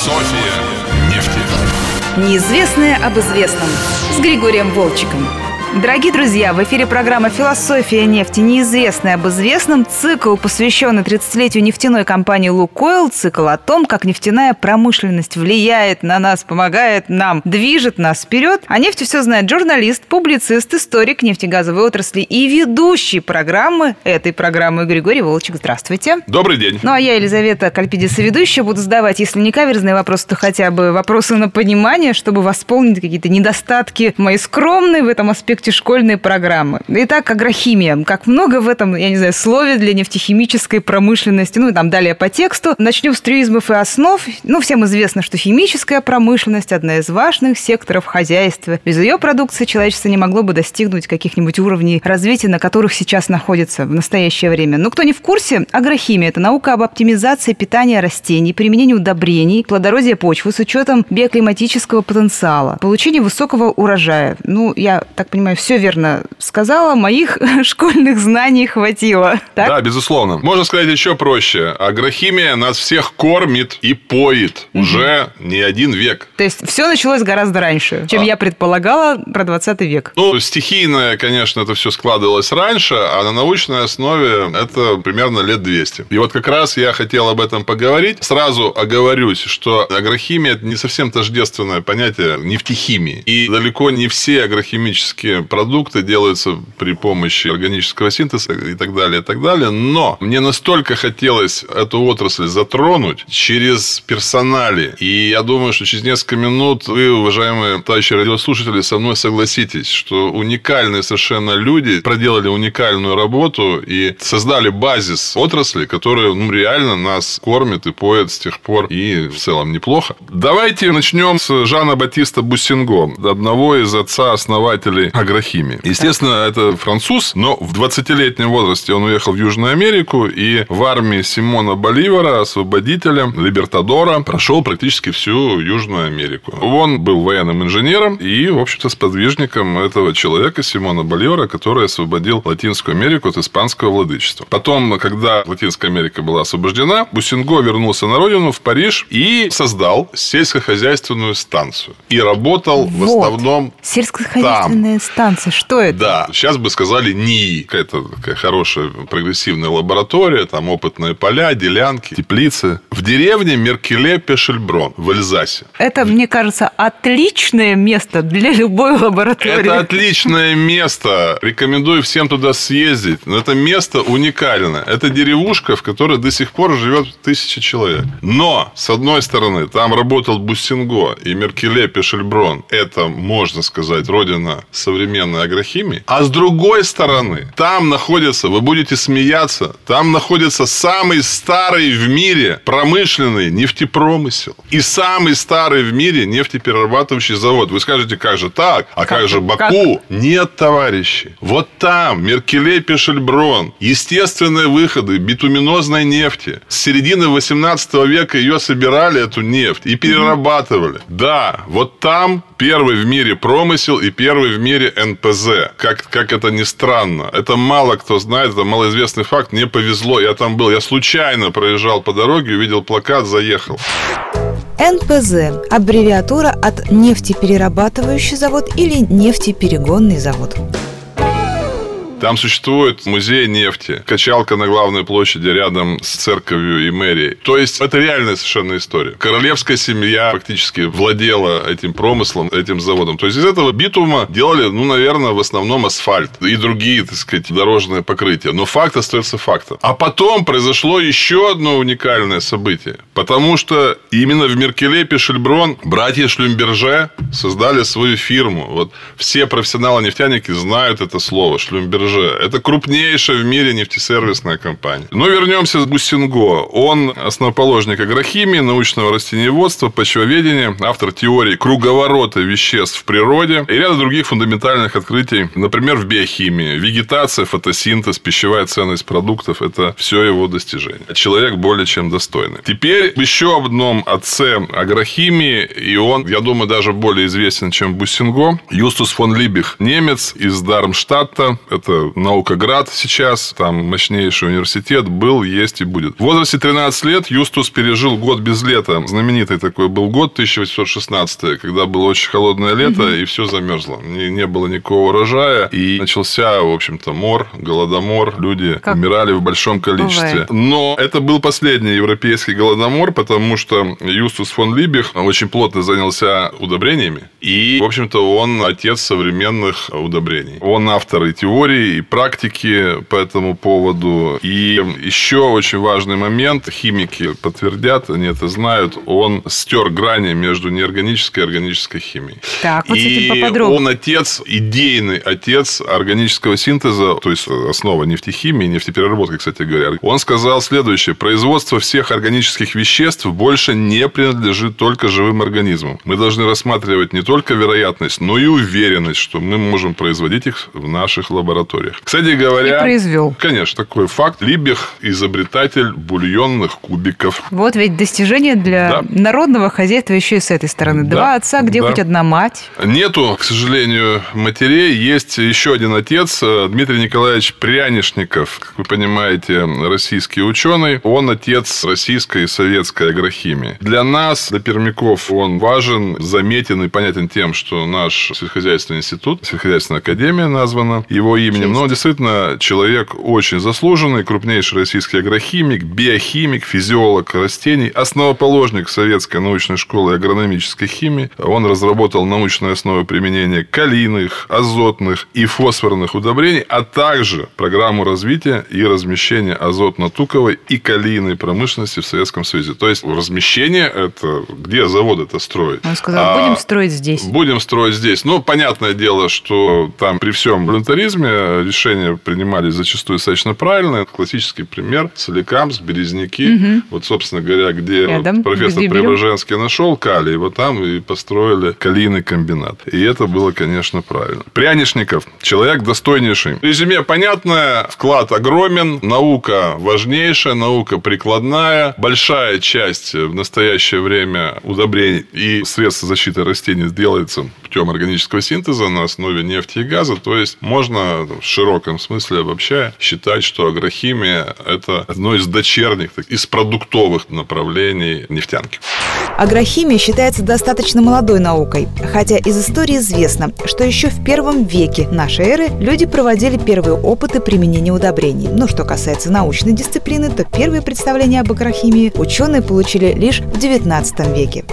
Философия нефти. Неизвестное об известном с Григорием Волчеком. Дорогие друзья, в эфире программа «Философия нефти. Неизвестное об известном». Цикл, посвященный 30-летию нефтяной компании «Лукойл». Цикл о том, как нефтяная промышленность влияет на нас, помогает нам, движет нас вперед. О нефти все знает журналист, публицист, историк нефтегазовой отрасли и ведущий программы этой программы Григорий Волчек. Здравствуйте. Добрый день. Ну, а я, Елизавета Кальпиди, соведущая, буду задавать, если не каверзные вопросы, то хотя бы вопросы на понимание, чтобы восполнить какие-то недостатки мои скромные в этом аспекте школьной программы. Итак, агрохимия. Как много в этом, я не знаю, слове для нефтехимической промышленности. Ну, и там далее по тексту. Начнем с трюизмов и основ. Ну, всем известно, что химическая промышленность – одна из важных секторов хозяйства. Без ее продукции человечество не могло бы достигнуть каких-нибудь уровней развития, на которых сейчас находится в настоящее время. Но кто не в курсе, агрохимия – это наука об оптимизации питания растений, применении удобрений, плодородия почвы с учетом биоклиматического потенциала, получении высокого урожая. Ну, я так понимаю, все верно сказала, моих школьных знаний хватило. Так? Да, безусловно. Можно сказать еще проще. Агрохимия нас всех кормит и поет уже не один век. То есть все началось гораздо раньше, чем я предполагала про 20 век. Ну, стихийно, конечно, это все складывалось раньше, а на научной основе это примерно лет 200. И вот как раз я хотел об этом поговорить. Сразу оговорюсь, что агрохимия – это не совсем тождественное понятие нефтехимии. И далеко не все агрохимические продукты делаются при помощи органического синтеза и так далее, и так далее. Но мне настолько хотелось эту отрасль затронуть через персонали. И я думаю, что через несколько минут вы, уважаемые товарищи радиослушатели, со мной согласитесь, что уникальные совершенно люди проделали уникальную работу и создали базис отрасли, которая реально нас кормит и поет с тех пор. И в целом неплохо. Давайте начнем с Жана Батиста Буссинго, одного из отца-основателей агрохимии. Естественно, это француз, но в 20-летнем возрасте он уехал в Южную Америку и в армии Симона Боливара, освободителя, либертадора, прошел практически всю Южную Америку. Он был военным инженером и, в общем-то, сподвижником этого человека, Симона Боливара, который освободил Латинскую Америку от испанского владычества. Потом, когда Латинская Америка была освобождена, Буссинго вернулся на родину, в Париж, и создал сельскохозяйственную станцию. И работал в основном сельскохозяйственная станция. Что это? Да, сейчас бы сказали НИИ. Какая-то такая хорошая прогрессивная лаборатория, там опытные поля, делянки, теплицы. В деревне Меркеле-Пешельброн в Эльзасе. Это, мне кажется, отличное место для любой лаборатории. Это отличное место. Рекомендую всем туда съездить. Это место уникальное. Это деревушка, в которой до сих пор живет 1000 человек. Но, с одной стороны, там работал Буссинго и Меркеле-Пешельброн. Это, можно сказать, родина современной агрохимии. А с другой стороны, там находится, вы будете смеяться, там находится самый старый в мире промышленный нефтепромысел. И самый старый в мире нефтеперерабатывающий завод. Вы скажете, как же так? А как же Баку? Нет, товарищи. Вот там Меркеле-Пешельброн. Естественные выходы битуминозной нефти. С середины 18 века ее собирали, эту нефть, и перерабатывали. Да, вот там первый в мире промысел и первый в мире НПЗ. Как это ни странно. Это мало кто знает, это малоизвестный факт. Мне повезло, я там был. Я случайно проезжал по дороге, увидел плакат, заехал. НПЗ – аббревиатура от нефтеперерабатывающий завод или нефтеперегонный завод. Там существует музей нефти, качалка на главной площади рядом с церковью и мэрией. То есть, это реальная совершенно история. Королевская семья фактически владела этим промыслом, этим заводом. То есть, из этого битума делали, наверное, в основном асфальт и другие, так сказать, дорожные покрытия. Но факт остается фактом. А потом произошло еще одно уникальное событие. Потому что именно в Меркеле-Пешельброн братья Шлюмберже создали свою фирму. Вот все профессионалы-нефтяники знают это слово, Шлюмберже. Это крупнейшая в мире нефтесервисная компания. Но вернемся к Буссинго. Он основоположник агрохимии, научного растениеводства, почвоведения, автор теории круговорота веществ в природе и ряда других фундаментальных открытий, например, в биохимии. Вегетация, фотосинтез, пищевая ценность продуктов – это все его достижения. Человек более чем достойный. Теперь еще об одном отце агрохимии, и он, я думаю, даже более известен, чем Буссинго. Юстус фон Либих, немец из Дармштадта. Это это Наукоград сейчас, там мощнейший университет был, есть и будет. В возрасте 13 лет Юстус пережил год без лета. Знаменитый такой был год, 1816, когда было очень холодное лето, и все замерзло. Не было никакого урожая, и начался, в общем-то, мор, голодомор. Люди умирали в большом количестве. Но это был последний европейский голодомор, потому что Юстус фон Либих очень плотно занялся удобрениями. И, в общем-то, он отец современных удобрений. Он автор и теории, и практики по этому поводу. И еще очень важный момент. Химики подтвердят, они это знают. Он стер грани между неорганической и органической химией. Так, вот и поподробнее. Он отец, идейный отец органического синтеза, то есть основа нефтехимии, нефтепереработки, кстати говоря. Он сказал следующее. Производство всех органических веществ больше не принадлежит только живым организмам. Мы должны рассматривать не только вероятность, но и уверенность, что мы можем производить их в наших лабораториях. Кстати говоря... И произвел. Конечно, такой факт. Либих – изобретатель бульонных кубиков. Вот ведь достижение для народного хозяйства еще и с этой стороны. Два отца, где хоть одна мать? Нету, к сожалению, матерей. Есть еще один отец, Дмитрий Николаевич Прянишников. Как вы понимаете, российский ученый. Он отец российской и советской агрохимии. Для нас, для пермяков, он важен, заметен и понятен тем, что наш сельскохозяйственный институт, сельскохозяйственная академия названа его именем. Но он действительно человек очень заслуженный, крупнейший российский агрохимик, биохимик, физиолог растений, основоположник советской научной школы агрономической химии. Он разработал научные основы применения калийных, азотных и фосфорных удобрений, а также программу развития и размещения азотно-туковой и калийной промышленности в Советском Союзе. То есть размещение – это где заводы-то строить? Он сказал, будем строить здесь. Будем строить здесь. Ну, понятное дело, что там при всем волонтаризме решения принимались зачастую достаточно правильные. Классический пример – Соликамск, Березники. Вот, собственно говоря, где профессор Преображенский нашел калий, вот там и построили калийный комбинат. И это было, конечно, правильно. Прянишников – человек достойнейший. Резюме понятное, вклад огромен, наука важнейшая, наука прикладная. Большая часть в настоящее время удобрений и средств защиты растений делается путем органического синтеза на основе нефти и газа. То есть, можно в широком смысле обобщая считать, что агрохимия – это одно из дочерних, из продуктовых направлений нефтянки. Агрохимия считается достаточно молодой наукой, хотя из истории известно, что еще в 1 веке нашей эры люди проводили первые опыты применения удобрений. Но что касается научной дисциплины, то первые представления об агрохимии ученые получили лишь в XIX веке.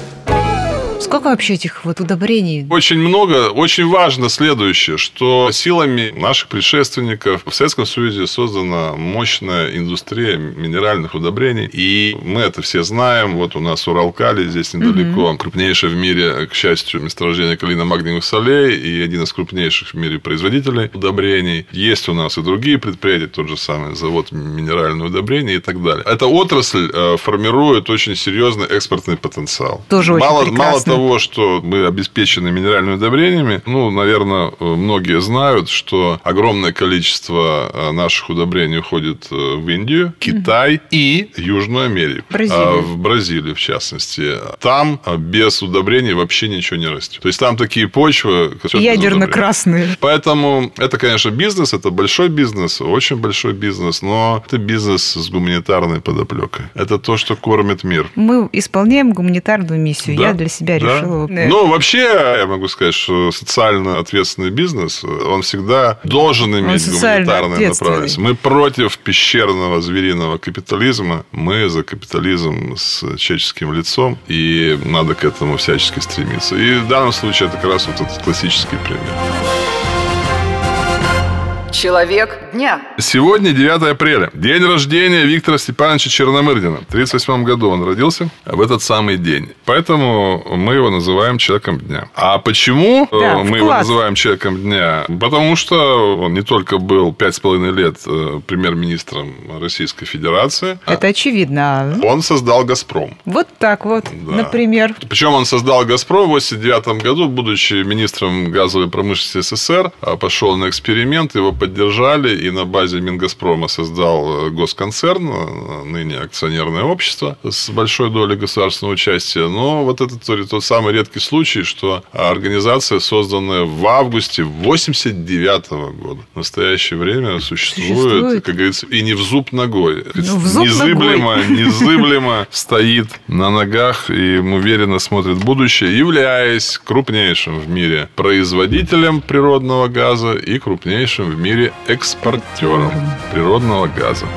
Сколько вообще этих вот удобрений? Очень много. Очень важно следующее, что силами наших предшественников в Советском Союзе создана мощная индустрия минеральных удобрений. И мы это все знаем. Вот у нас Уралкали здесь недалеко. Крупнейшее в мире, к счастью, месторождение калийно-магниевых солей и один из крупнейших в мире производителей удобрений. Есть у нас и другие предприятия, тот же самый завод минеральных удобрений и так далее. Эта отрасль формирует очень серьезный экспортный потенциал. Тоже очень прекрасно. Мало того, что мы обеспечены минеральными удобрениями, наверное, многие знают, что огромное количество наших удобрений уходит в Индию, Китай и Южную Америку. В Бразилию, в частности. Там без удобрений вообще ничего не растет. То есть, там такие почвы... Ядерно-красные. Поэтому это, конечно, бизнес, это большой бизнес, очень большой бизнес, но это бизнес с гуманитарной подоплекой. Это то, что кормит мир. Мы исполняем гуманитарную миссию. Я для себя решила. Вообще, я могу сказать, что социально ответственный бизнес, он всегда должен иметь гуманитарную направленность. Мы против пещерного звериного капитализма, мы за капитализм с человеческим лицом, и надо к этому всячески стремиться. И в данном случае это как раз вот этот классический пример. Человек дня. Сегодня 9 апреля. День рождения Виктора Степановича Черномырдина. В 1938 году он родился в этот самый день. Поэтому мы его называем человеком дня. А почему мы его называем человеком дня? Потому что он не только был 5,5 лет премьер-министром Российской Федерации. Это очевидно. Он создал «Газпром». Вот так вот, например. Причем он создал «Газпром» в 1989 году, будучи министром газовой промышленности СССР. Пошел на эксперимент, его поддержали и на базе Мингазпрома создал госконцерн, ныне акционерное общество с большой долей государственного участия. Но вот это тот самый редкий случай, что организация, созданная в августе 1989 года, в настоящее время существует, как говорится, и не в зуб ногой. Незыблемо стоит на ногах и уверенно смотрит в будущее, являясь крупнейшим в мире производителем природного газа и крупнейшим в мире экспортером природного газа.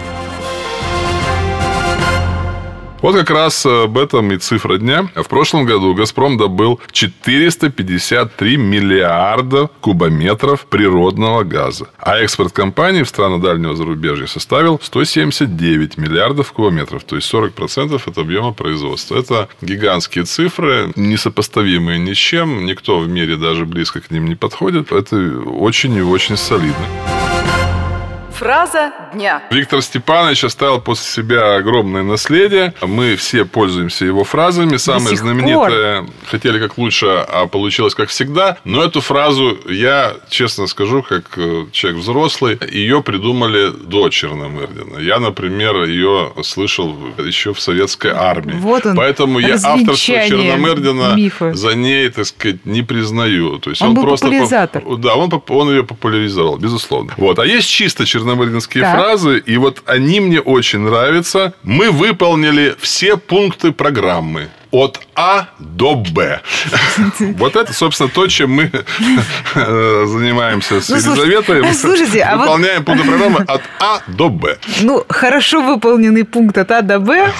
Вот как раз об этом и цифра дня. В прошлом году «Газпром» добыл 453 миллиарда кубометров природного газа. А экспорт компании в страны дальнего зарубежья составил 179 миллиардов кубометров. То есть 40% от объема производства. Это гигантские цифры, несопоставимые ни с чем. Никто в мире даже близко к ним не подходит. Это очень и очень солидно. Фраза дня. Виктор Степанович оставил после себя огромное наследие. Мы все пользуемся его фразами. Самая знаменитая «хотели как лучше, а получилось как всегда». Но эту фразу я, честно скажу, как человек взрослый, ее придумали до Черномырдина. Я, например, ее слышал еще в советской армии. Вот он, поэтому я авторство Черномырдина за ней, так сказать, не признаю. То есть он был просто популяризатор. Да, он ее популяризовал, безусловно. Вот. А есть чисто черномырдинские фразы, и вот они мне очень нравятся. Мы выполнили все пункты программы. От А до Б. Вот это, собственно, то, чем мы занимаемся с Елизаветой. Слушайте, выполняем пункты программы от А до Б. Ну, хорошо выполненный пункт от А до Б.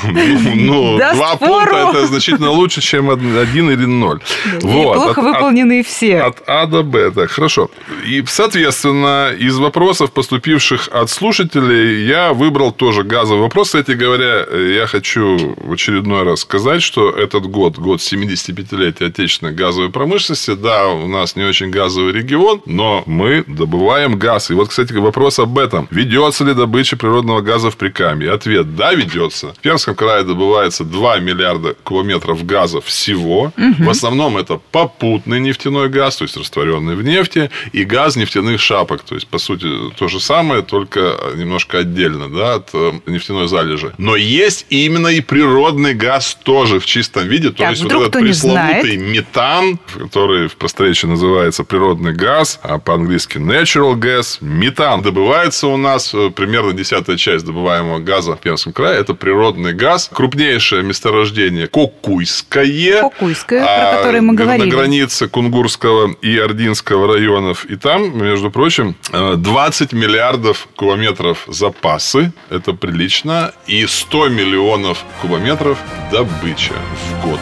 Два пункта – это значительно лучше, чем 1 или 0. Плохо выполненные все. От А до Б. Так, хорошо. И, соответственно, из вопросов, поступивших от слушателей, я выбрал тоже газовый вопрос. Кстати говоря, я хочу в очередной раз сказать, что этот год 75-летия отечественной газовой промышленности. Да, у нас не очень газовый регион, но мы добываем газ. И вот, кстати, вопрос об этом. Ведется ли добыча природного газа в Прикамье? Ответ – да, ведется. В Пермском крае добывается 2 миллиарда кубометров газа всего. В основном это попутный нефтяной газ, то есть растворенный в нефти, и газ нефтяных шапок. То есть, по сути, то же самое, только немножко отдельно, да, от нефтяной залежи. Но есть именно и природный газ тоже в чистом виде, то есть вот этот пресловутый метан, который в просторечии называется природный газ, а по-английски natural gas. Метан добывается у нас, примерно 10-я часть добываемого газа в Пермском крае, это природный газ. Крупнейшее месторождение Кокуйское, про которое мы говорили. На границе Кунгурского и Ординского районов. И там, между прочим, 20 миллиардов кубометров запасы, это прилично, и 100 миллионов кубометров добыча в год.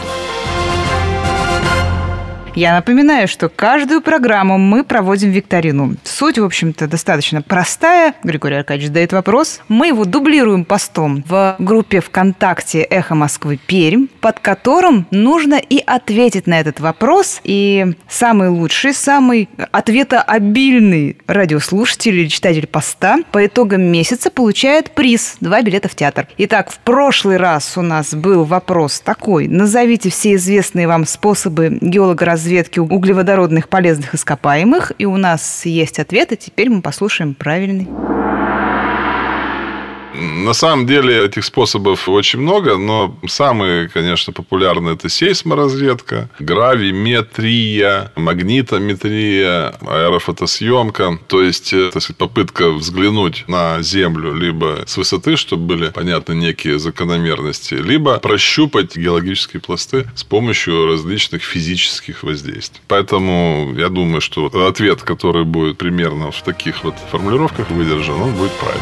Я напоминаю, что каждую программу мы проводим викторину. Суть, в общем-то, достаточно простая. Григорий Аркадьевич задает вопрос. Мы его дублируем постом в группе ВКонтакте «Эхо Москвы Пермь», под которым нужно и ответить на этот вопрос. И самый лучший, самый ответообильный радиослушатель или читатель поста по итогам месяца получает приз – 2 билета в театр. Итак, в прошлый раз у нас был вопрос такой. Назовите все известные вам способы геологоразведки углеводородных полезных ископаемых. И у нас есть ответы. Теперь мы послушаем правильный. На самом деле этих способов очень много, но самые, конечно, популярные – это сейсморазведка, гравиметрия, магнитометрия, аэрофотосъемка. То есть, так сказать, попытка взглянуть на Землю либо с высоты, чтобы были понятны некие закономерности, либо прощупать геологические пласты с помощью различных физических воздействий. Поэтому я думаю, что ответ, который будет примерно в таких вот формулировках выдержан, он будет правильным.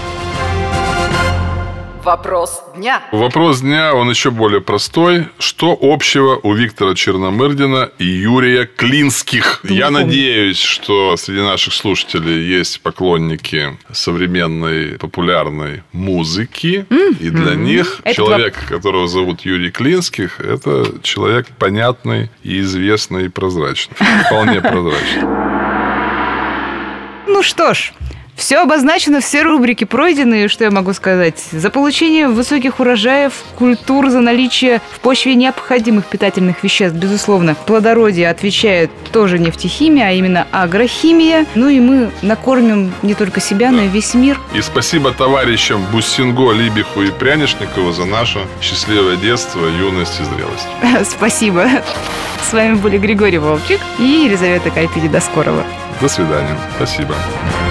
Вопрос дня. Вопрос дня, он еще более простой. Что общего у Виктора Черномырдина и Юрия Клинских? Я надеюсь, что среди наших слушателей есть поклонники современной популярной музыки. И для них человек, которого зовут Юрий Клинских, это человек понятный и известный и прозрачный. Вполне прозрачный. Ну что ж, Все обозначено, все рубрики пройдены. Что я могу сказать? За получение высоких урожаев, культур, за наличие в почве необходимых питательных веществ, безусловно, плодородие отвечает тоже нефтехимия, а именно агрохимия. Ну и мы накормим не только себя, но и весь мир. И спасибо товарищам Бусинго, Либиху и Прянишникову за наше счастливое детство, юность и зрелость. Спасибо. С вами были Григорий Вовчик и Елизавета Кальпиди. До скорого. До свидания. Спасибо.